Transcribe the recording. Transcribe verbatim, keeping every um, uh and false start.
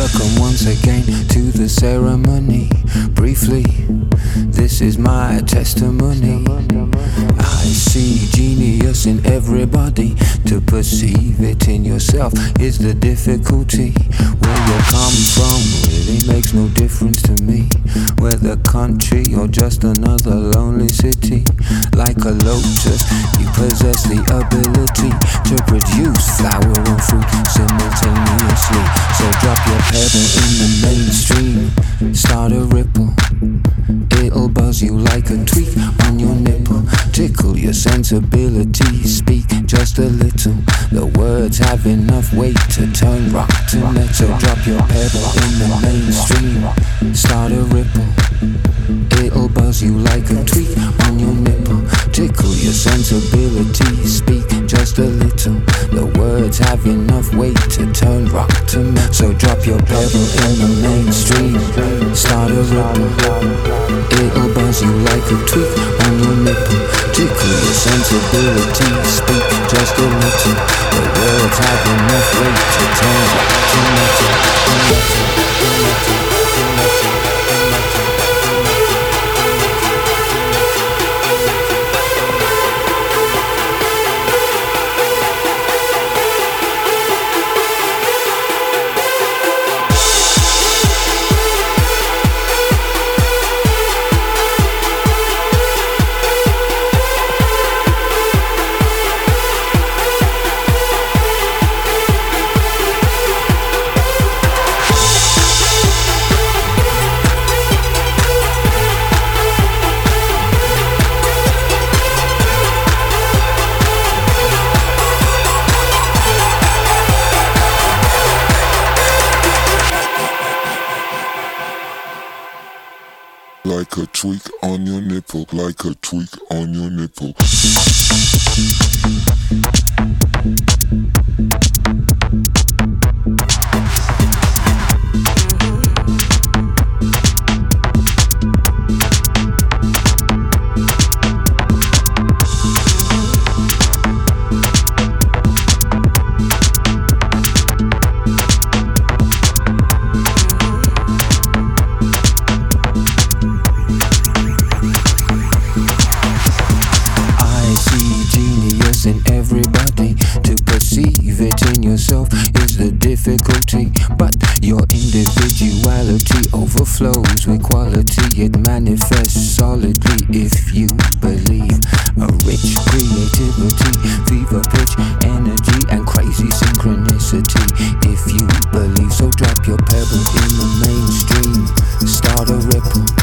Welcome once again to the ceremony. Briefly, this is my testimony. I see genius in everybody. To perceive it in yourself is the difficulty. Where you come from really makes no difference to me. Whether country or just another lonely city. Like a lotus, you possess the ability to produce flower and fruit simultaneously. So drop your pedal in the mainstream, start a ripple. It'll buzz you like a tweak on your nipple. Tickle your sensibility, speak just a little. The words have enough weight to turn rock to metal. Drop your pedal in the mainstream, start a ripple. It'll buzz you like a tweak on your nipple. Tickle your sensibility, speak just a little. The words have enough weight to turn rock to metal. So drop your pedal in the mainstream, start a ripple. It'll buzz you like a tweak on your nipple. Tickle your sensibility, speak just a little. The words have enough weight to turn rock to metal. Metal, metal, metal, metal. Like a tweak on your nipple, like a tweak on your nipple. In everybody, to perceive it in yourself is the difficulty. But your individuality overflows with quality. It manifests solidly if you believe. A rich creativity, fever pitch, energy, and crazy synchronicity. If you believe, so drop your pebble in the mainstream, start a ripple.